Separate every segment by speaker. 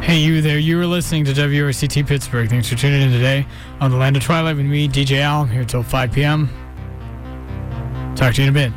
Speaker 1: Hey, you there. You were listening to WRCT Pittsburgh. Thanks for tuning in today on the Land of Twilight with me, DJ Al. I'm here till 5 p.m. Talk to you in a bit.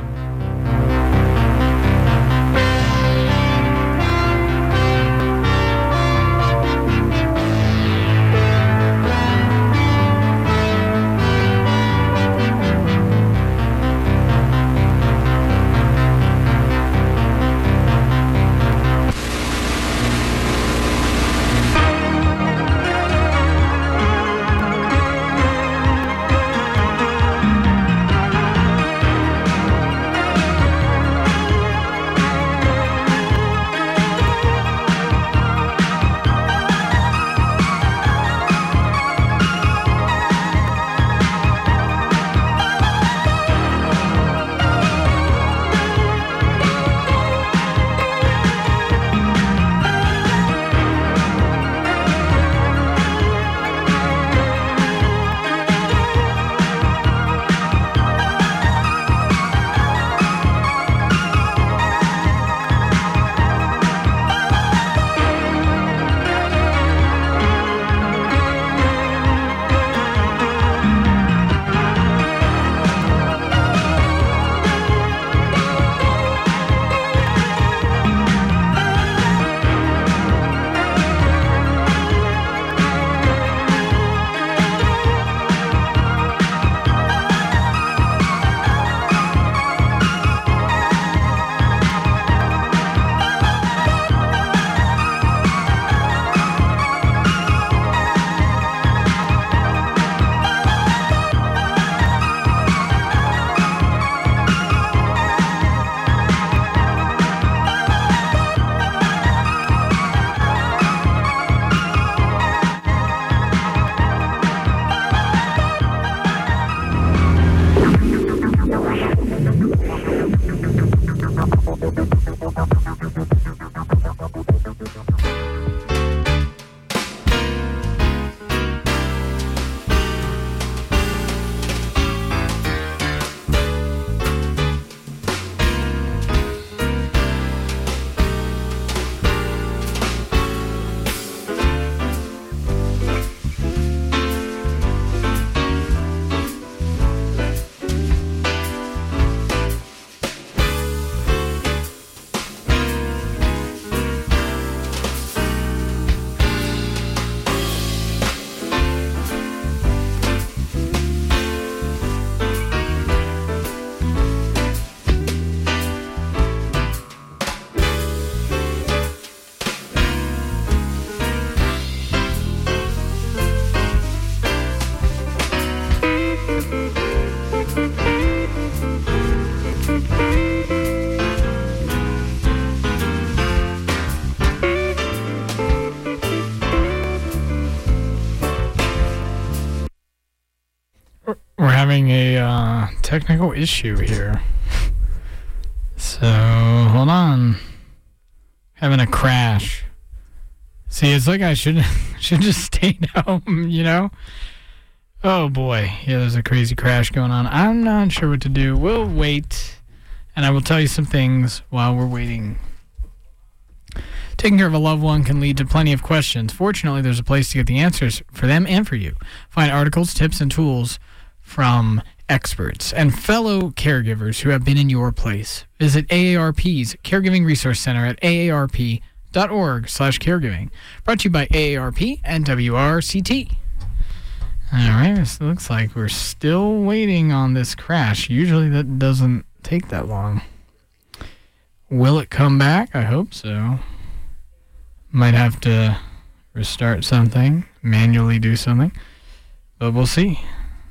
Speaker 1: Having a technical issue here. So, hold on. Having a crash. See, it's like I should just stay home, you know? Oh boy. Yeah, there's a crazy crash going on. I'm not sure what to do. We'll wait, and I will tell you some things while we're waiting. Taking care of a loved one can lead to plenty of questions. Fortunately, there's a place to get the answers for them and for you. Find articles, tips, and tools from experts and fellow caregivers who have been in your place. Visit AARP's Caregiving Resource Center at aarp.org/caregiving. Brought to you by AARP and WRCT. All right, it looks like we're still waiting on this crash. Usually that doesn't take that long. Will it come back? I hope so. Might have to restart something, manually do something, but we'll see.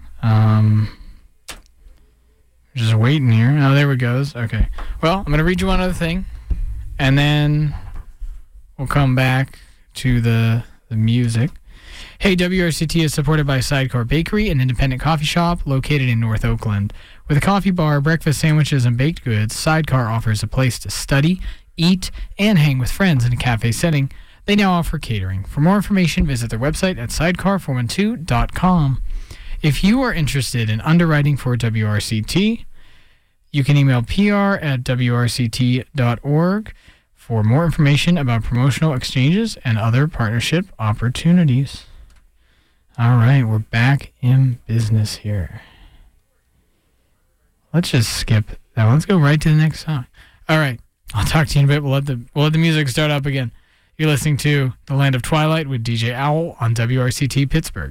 Speaker 1: Just waiting here. Oh, there it goes. Okay. Well, I'm going to read you one other thing, and then we'll come back to the music. Hey, WRCT is supported by Sidecar Bakery, an independent coffee shop located in North Oakland. With a coffee bar, breakfast sandwiches, and baked goods, Sidecar offers a place to study, eat, and hang with friends in a cafe setting. They now offer catering. For more information, visit their website at sidecar412.com. If you are interested in underwriting for WRCT, you can email pr@wrct.org for more information about promotional exchanges and other partnership opportunities. All right, we're back in business here. Let's just skip that. Let's go right to the next song. All right, I'll talk to you in a bit. We'll let the music start up again. You're listening to The Land of Twilight with DJ Owl on WRCT Pittsburgh.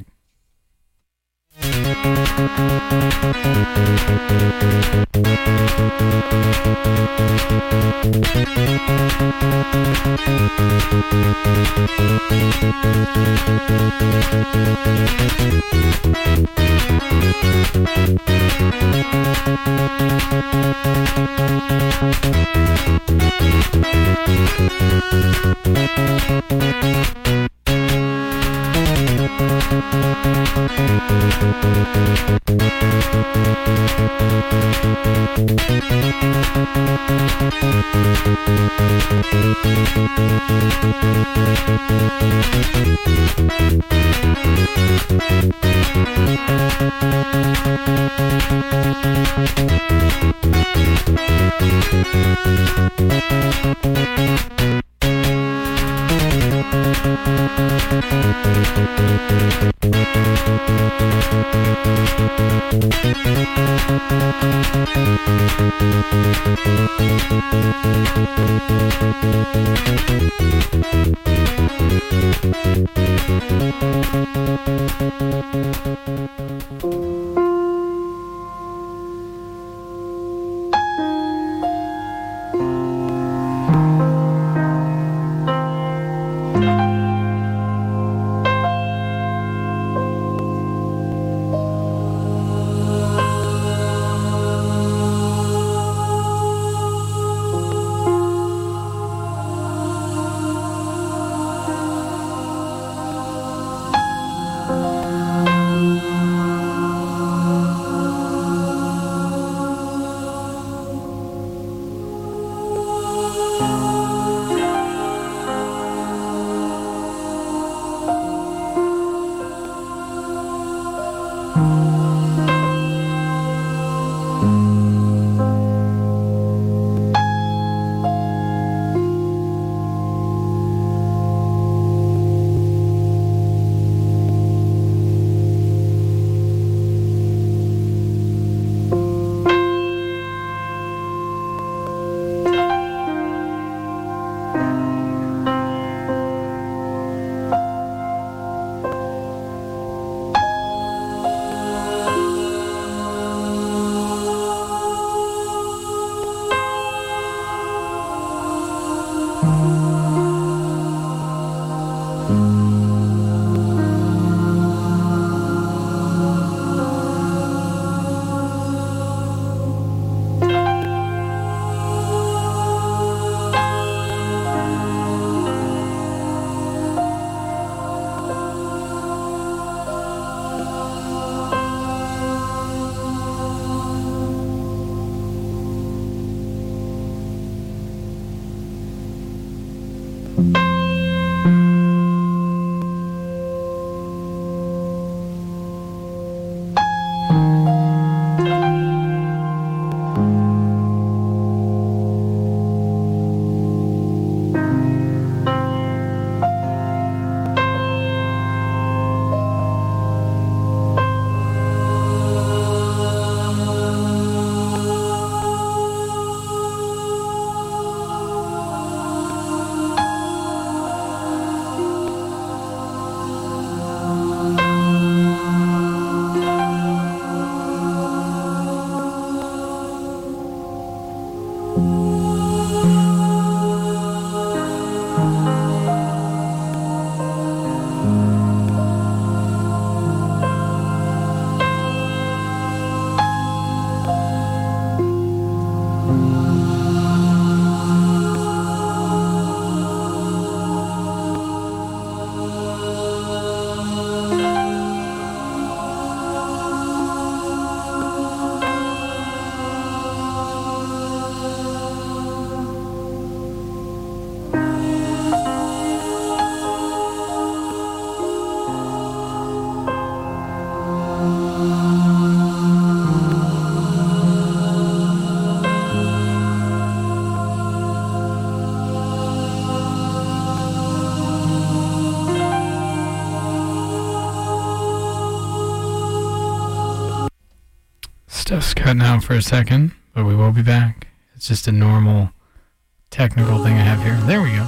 Speaker 1: Stuff's cutting out for a second, but we will be back. It's just a normal technical thing I have here. There we go.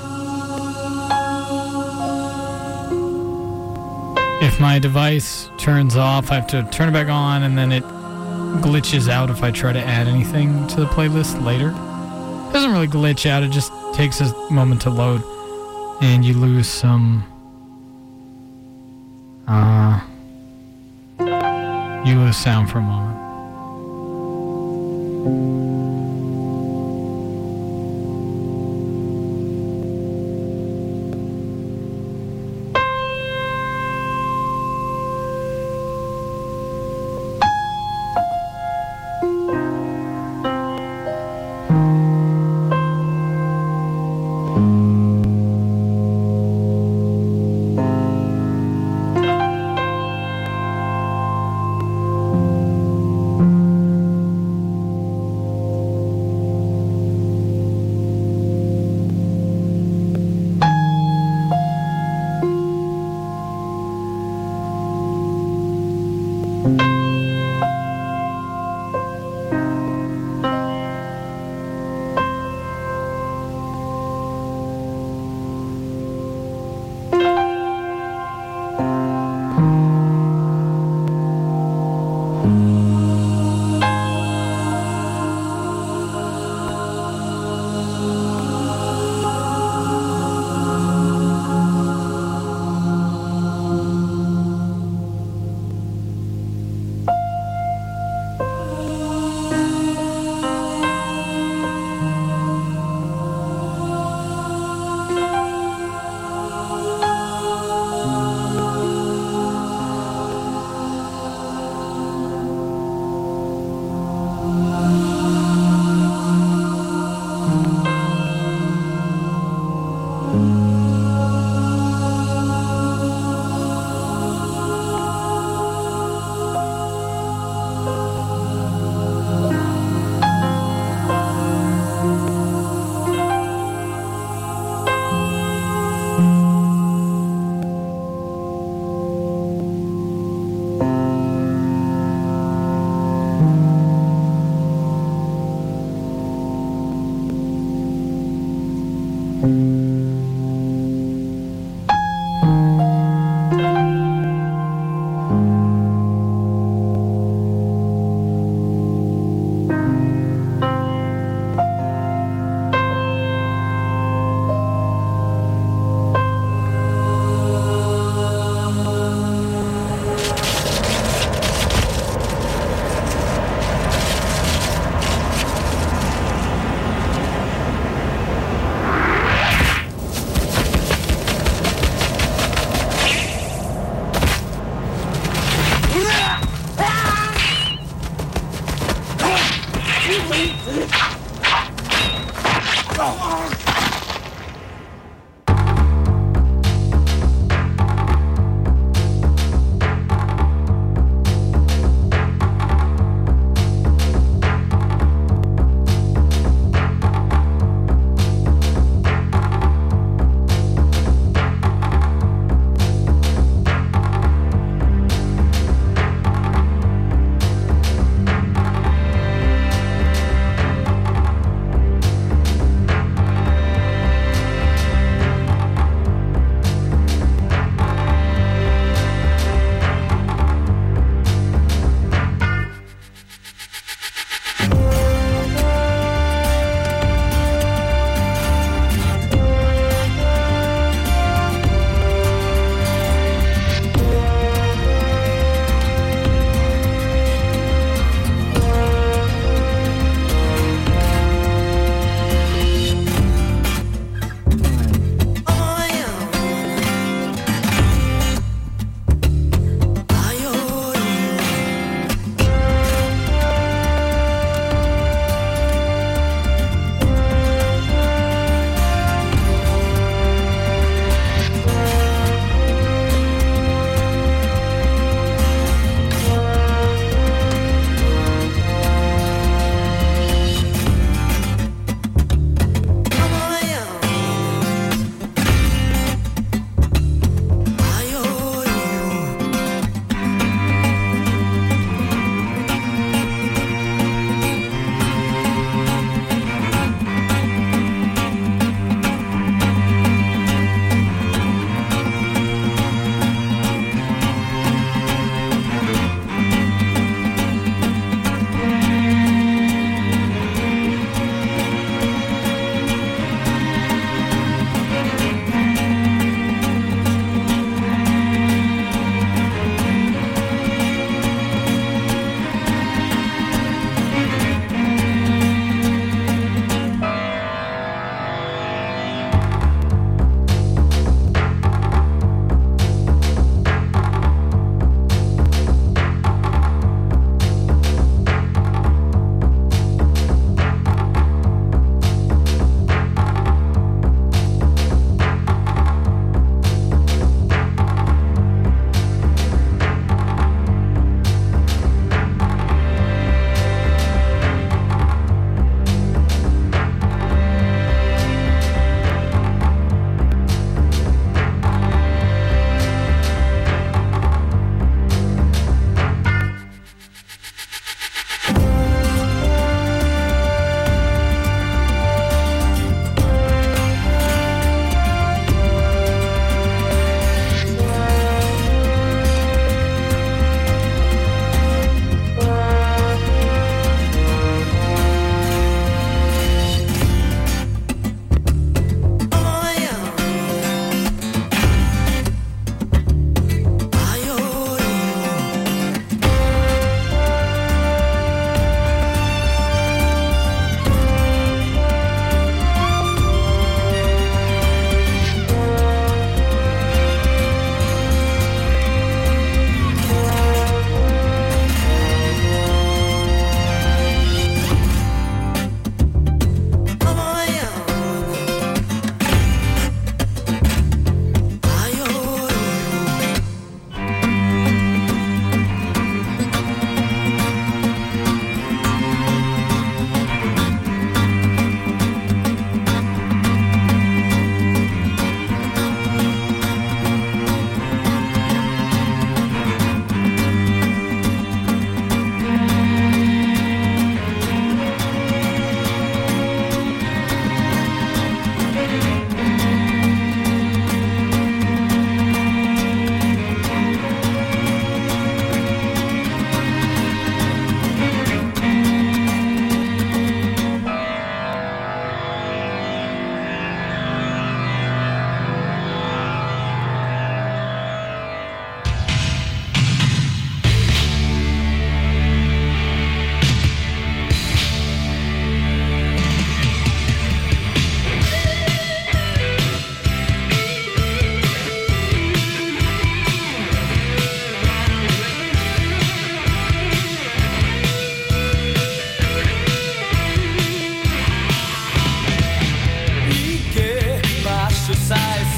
Speaker 1: If my device turns off, I have to turn it back on, and then it glitches out if I try to add anything to the playlist later. It doesn't really glitch out, it just takes a moment to load, and you lose some sound for a moment.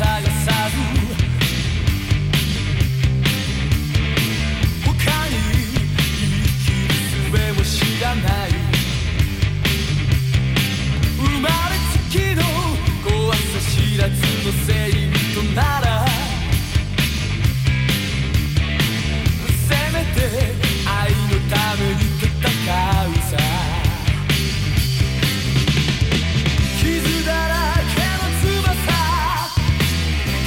Speaker 2: 探さず他に生きる術を知らない生まれつきの怖さ知らずの生徒ならせめて愛のために戦うさ傷だらけの翼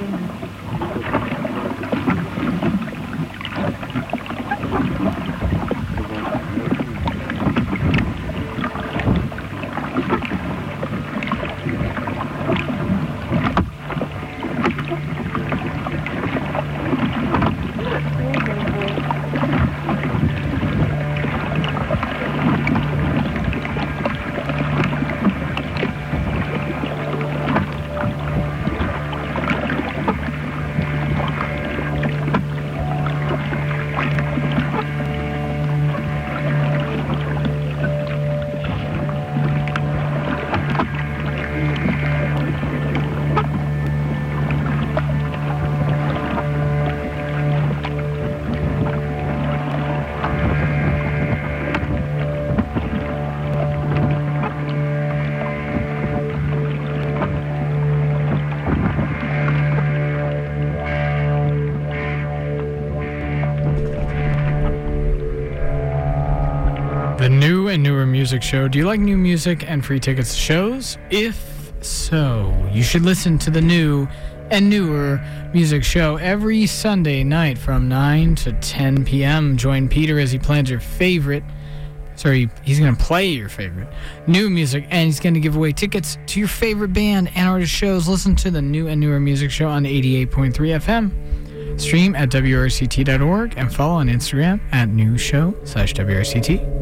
Speaker 1: The new and newer music show. Do you like new music and free tickets to shows? If so, you should listen to the new and newer music show every Sunday night from 9 to 10 p.m. Join Peter as he plans your favorite. He's going to play your favorite new music, and he's going to give away tickets to your favorite band and artist shows. Listen to the new and newer music show on 88.3 FM. Stream at WRCT.org and follow on Instagram at newshow/WRCT.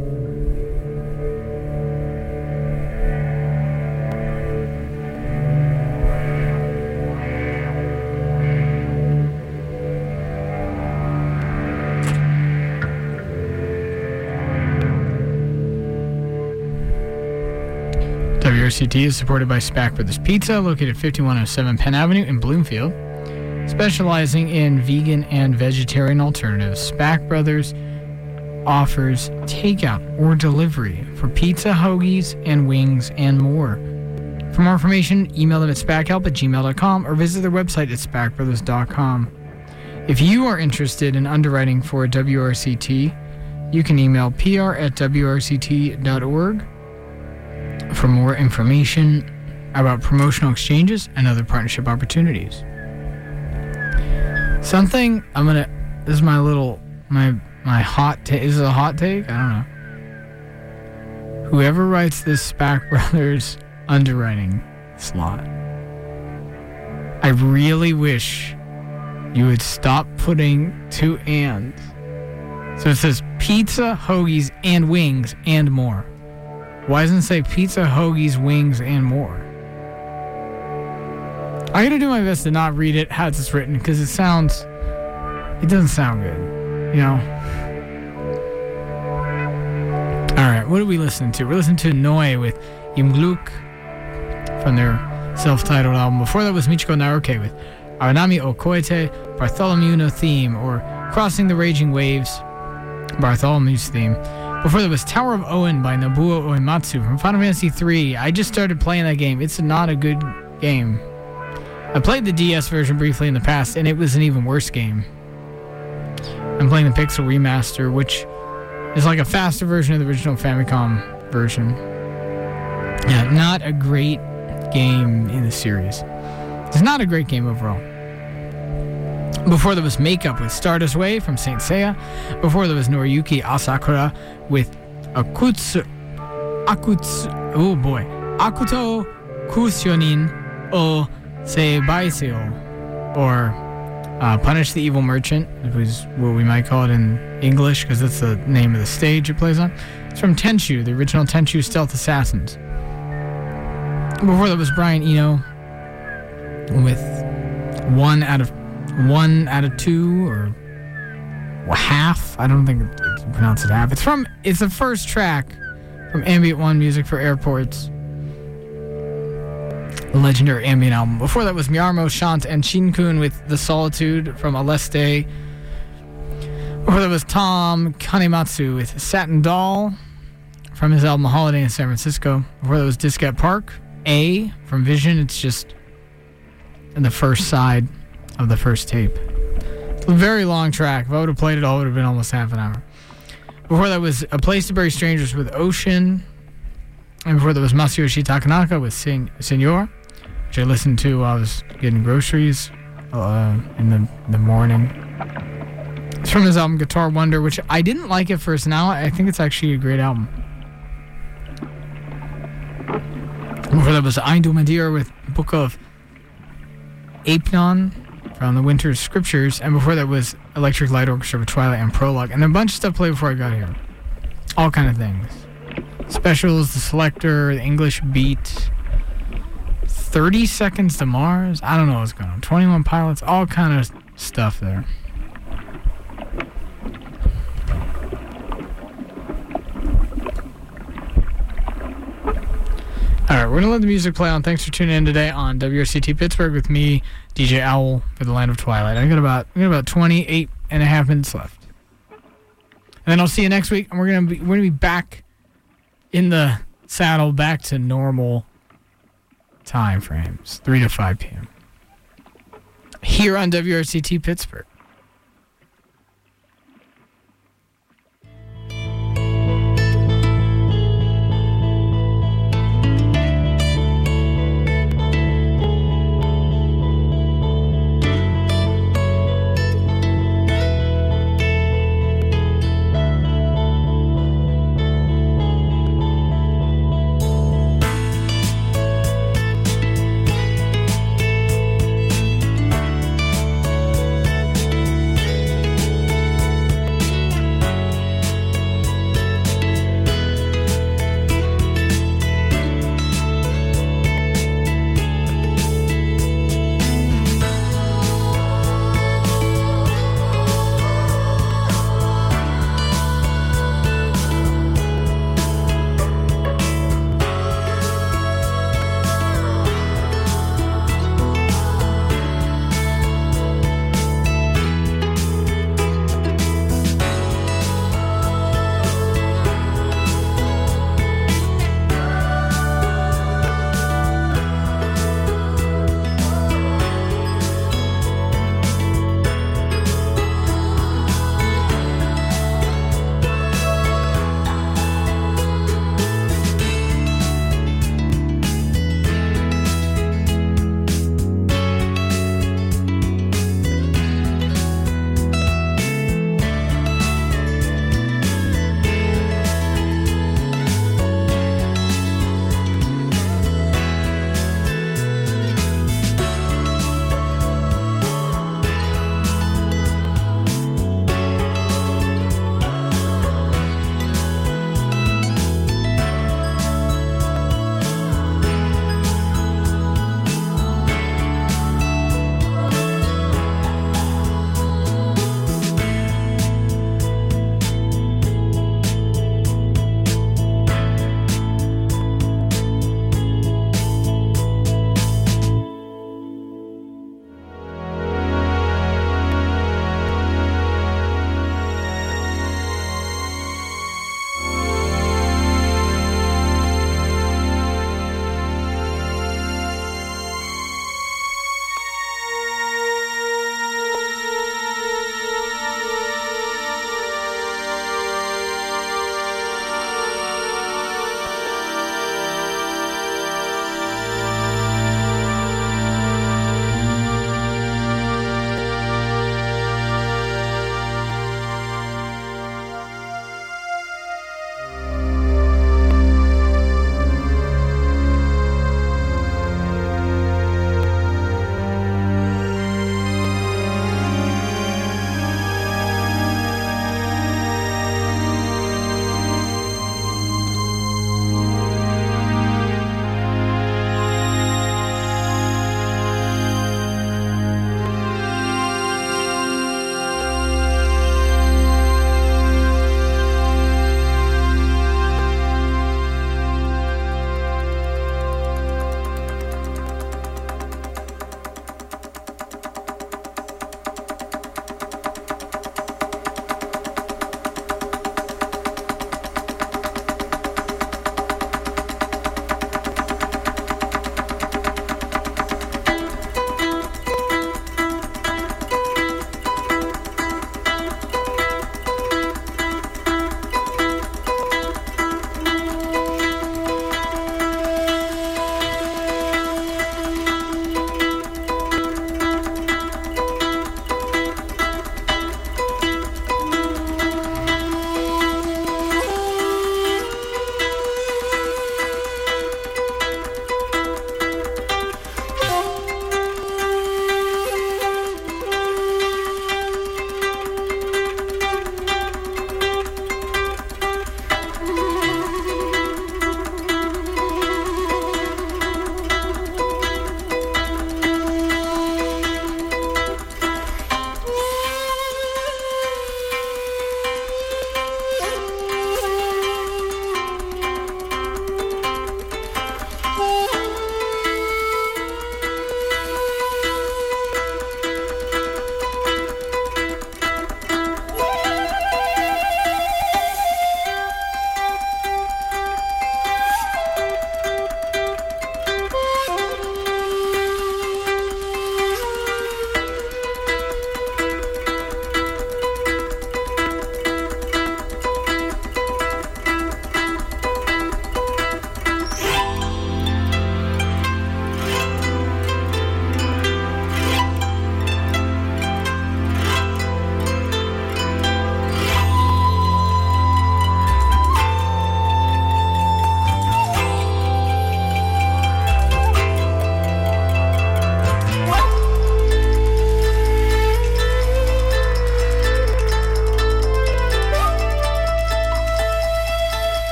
Speaker 1: WRCT is supported by Spack Brothers Pizza, located 5107 Penn Avenue in Bloomfield. Specializing in vegan and vegetarian alternatives, Spack Brothers offers takeout or delivery for pizza, hoagies, and wings, and more. For more information, email them at spackhelp@gmail.com or visit their website at spackbrothers.com. If you are interested in underwriting for WRCT, you can email pr@wrct.org for more information about promotional exchanges and other partnership opportunities. This is my hot take. Is it a hot take? I don't know. Whoever writes this Spack Brothers underwriting slot, I really wish you would stop putting two ands. So it says pizza, hoagies, and wings, and more. Why doesn't it say pizza, hoagies, wings, and more? I'm going to do my best to not read it how it's written, because it doesn't sound good, you know? Alright, what are we listening to? We're listening to Noi with Imgluk from their self-titled album. Before that was Michiko Naoke with Aranami o Koete, Bartholomew no Theme, or Crossing the Raging Waves, Bartholomew's Theme. Before that was Tower of Owen by Nobuo Uematsu from Final Fantasy III. I just started playing that game. It's not a good game. I played the DS version briefly in the past, and it was an even worse game. I'm playing the Pixel Remaster, which is like a faster version of the original Famicom version. Yeah, not a great game in the series. It's not a great game overall. Before there was Makeup with Stardust Wave from Saint Seiya. Before there was Noriyuki Asakura with Akuto Kusyonin o Seibaiseo, or Punish the Evil Merchant, which is what we might call it in English, because that's the name of the stage it plays on. It's from Tenchu, the original Tenchu Stealth Assassins. Before that was Brian Eno with one out of two, or half. I don't think it's pronounced it half. It's the first track from Ambient One Music for Airports, the legendary ambient album. Before that was Miyarmo, Shant, and Shinkun with The Solitude from Aleste. Before that was Tom Kanematsu with Satin Doll from his album Holiday in San Francisco. Before that was Disquette Park, A from Vision. It's just the first side of the first tape. It's a very long track. If I would have played it all, it would have been almost half an hour. Before that was A Place to Bury Strangers with Ocean. And before that was Masayoshi Takanaka with Senor, which I listened to while I was getting groceries in the morning. It's from his album Guitar Wonder, which I didn't like at first. Now I think it's actually a great album. Before that was Eindumadir with Book of Apion from the Winter Scriptures, and before that was Electric Light Orchestra with Twilight and Prologue, and then a bunch of stuff played before I got here. All kind of things. Specials, The Selector, The English Beat, 30 Seconds to Mars. I don't know what's going on. 21 Pilots, all kind of stuff there. All right, we're going to let the music play on. Thanks for tuning in today on WRCT Pittsburgh with me, DJ Owl, for the Land of Twilight. I got about 28 and a half minutes left. And then I'll see you next week, and we're going to be back in the saddle, back to normal time frames, 3 to 5 p.m. here on WRCT Pittsburgh.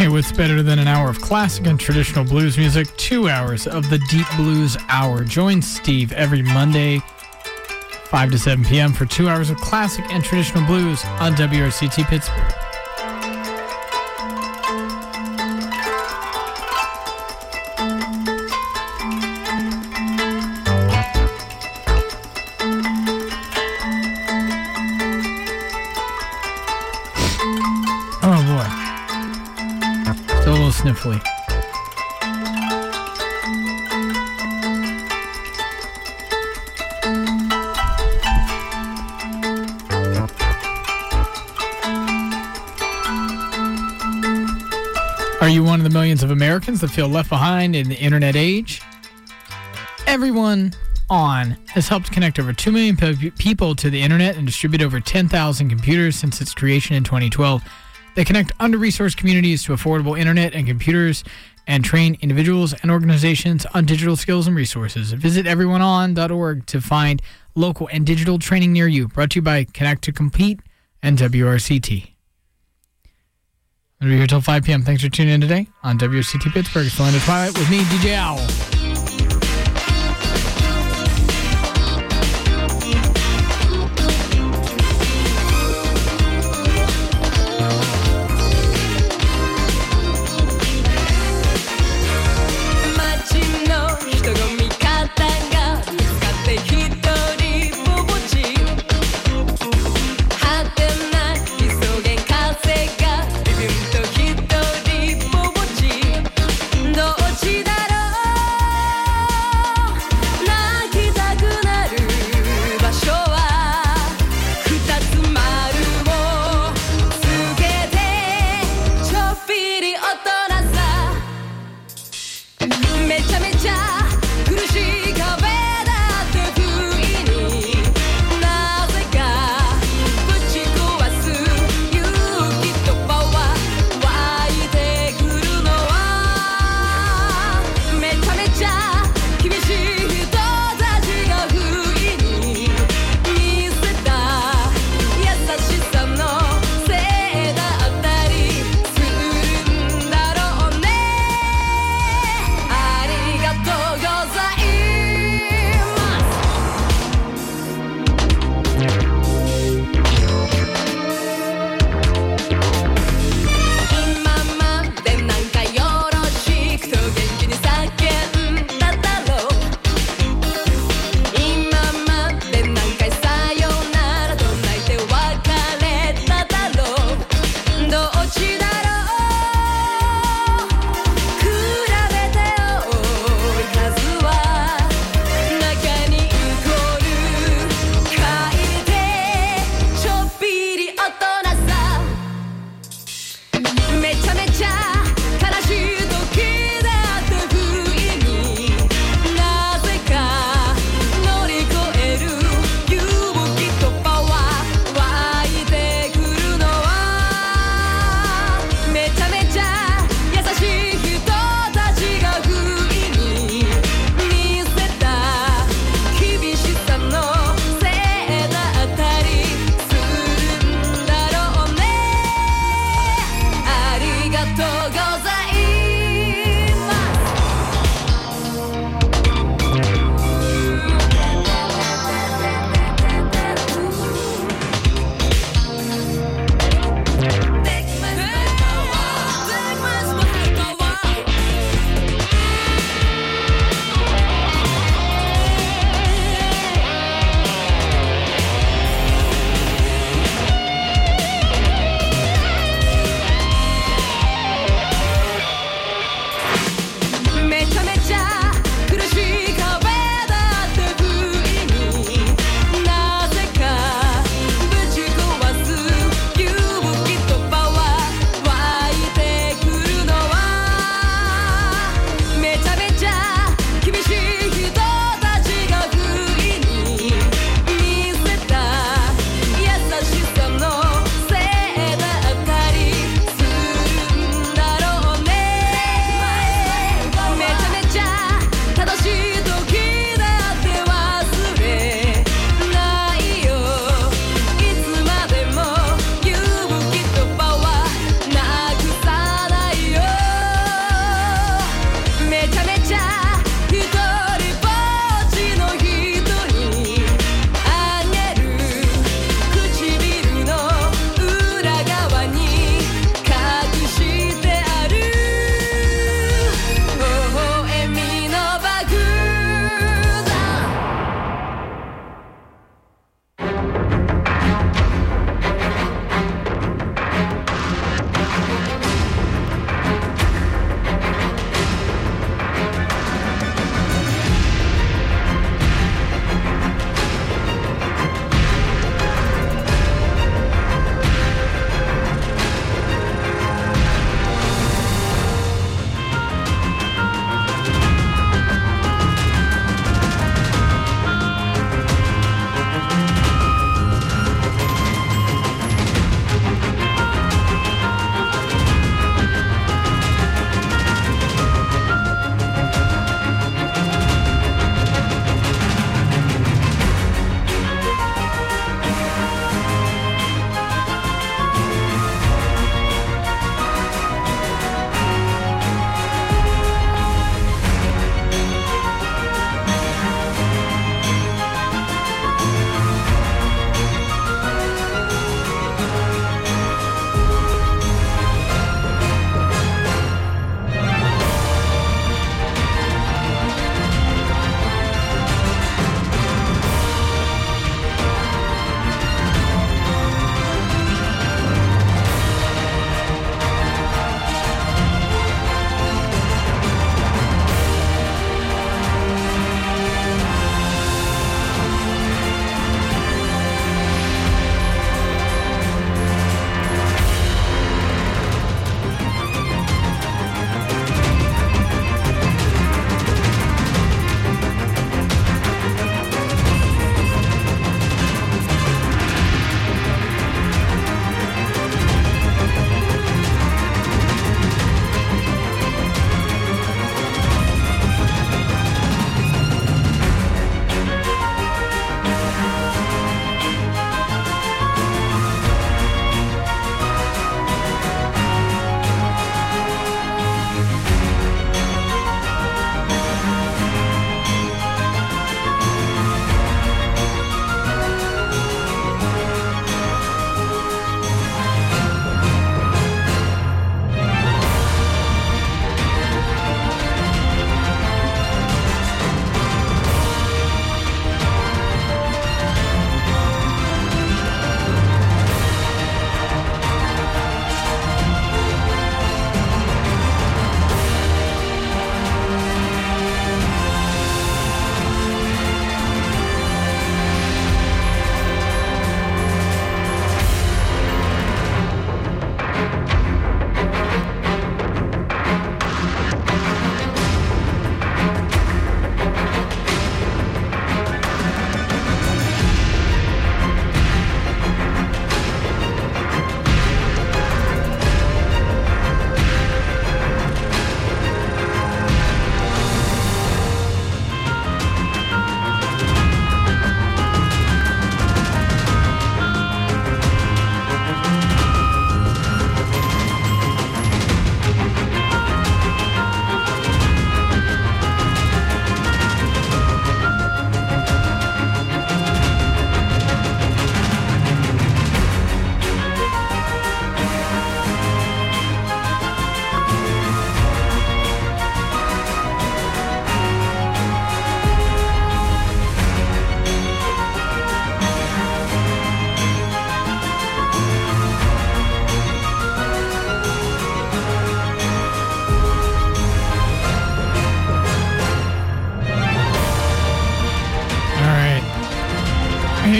Speaker 1: Hey, what's better than an hour of classic and traditional blues music? 2 hours of the Deep Blues Hour. Join Steve every Monday, 5 to 7 p.m. for 2 hours of classic and traditional blues on WRCT Pittsburgh. Oh boy. Still a little sniffly. Are you one of the millions of Americans that feel left behind in the internet age? Everyone On has helped connect over 2 million people to the internet and distribute over 10,000 computers since its creation in 2012. They connect under-resourced communities to affordable internet and computers and train individuals and organizations on digital skills and resources. Visit everyoneon.org to find local and digital training near you. Brought to you by Connect to Compete and WRCT. We'll be here till 5 p.m. Thanks for tuning in today on WRCT Pittsburgh. It's the Land of Twilight with me, DJ Owl.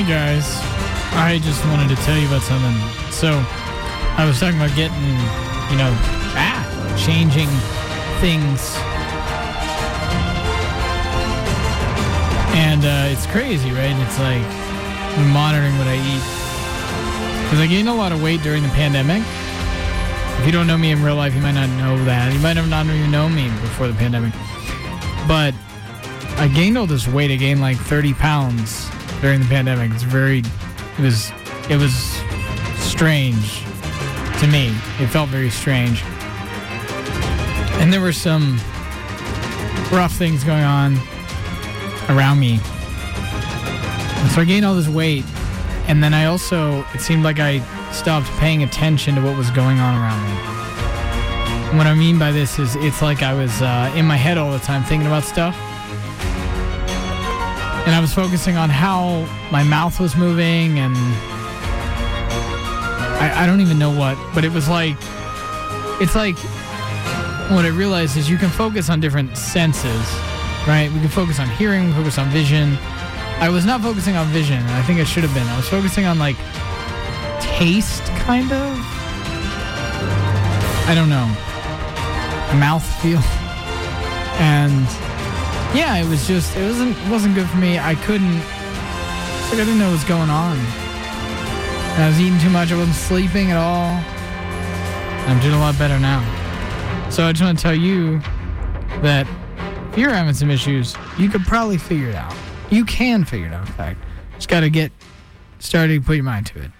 Speaker 1: Hey guys, I just wanted to tell you about something. So, I was talking about getting, changing things. And it's crazy, right? It's like I'm monitoring what I eat. Because I gained a lot of weight during the pandemic. If you don't know me in real life, you might not know that. You might have not even known me before the pandemic. But I gained all this weight. I gained like 30 pounds during the pandemic. It was strange to me. It felt very strange. And there were some rough things going on around me. And so I gained all this weight. And then it seemed like I stopped paying attention to what was going on around me. And what I mean by this is it's like I was in my head all the time thinking about stuff. And I was focusing on how my mouth was moving and I don't even know what, but it's like what I realized is you can focus on different senses, right? We can focus on hearing, we can focus on vision. I was not focusing on vision, and I think I should have been. I was focusing on like taste, kind of. I don't know. Mouthfeel. And yeah, it wasn't good for me. I didn't know what was going on. I was eating too much. I wasn't sleeping at all. I'm doing a lot better now. So I just want to tell you that if you're having some issues, you could probably figure it out. You can figure it out, in fact. Just got to get started and put your mind to it.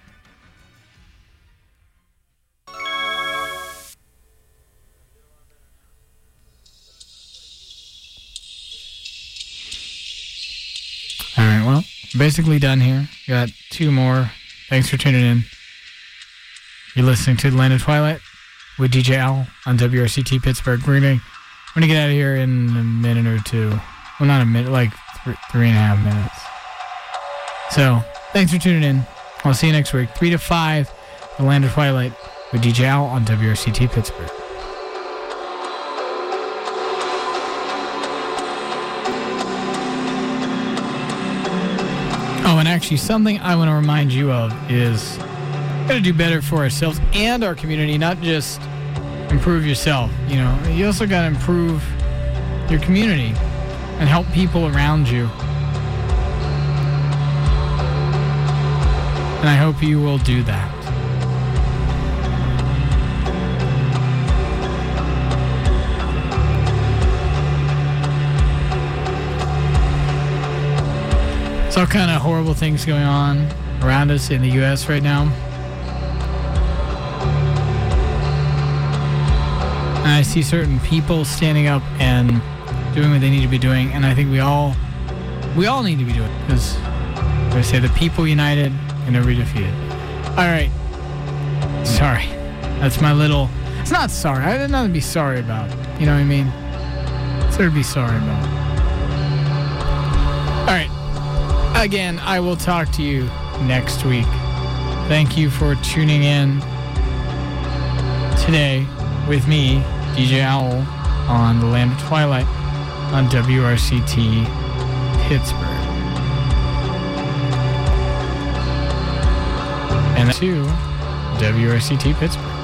Speaker 1: All right, well, basically done here. Got two more. Thanks for tuning in. You're listening to The Land of Twilight with DJ Owl on WRCT Pittsburgh. We're going to get out of here in a minute or two. Well, not a minute, like 3.5 minutes. So, thanks for tuning in. I'll see you next week. 3 to 5, The Land of Twilight with DJ Owl on WRCT Pittsburgh. Oh, and actually, something I want to remind you of is we got to do better for ourselves and our community, not just improve yourself. You also got to improve your community and help people around you. And I hope you will do that. It's all kind of horrible things going on around us in the U.S. right now. And I see certain people standing up and doing what they need to be doing, and I think we all need to be doing it, because I say the people united can never be defeated. All right. Sorry. That's my little... It's not sorry. I have nothing to be sorry about. You know what I mean? It's there to be sorry about. All right. Again, I will talk to you next week. Thank you for tuning in today with me, DJ Owl, on The Land of Twilight on WRCT Pittsburgh. And to WRCT Pittsburgh.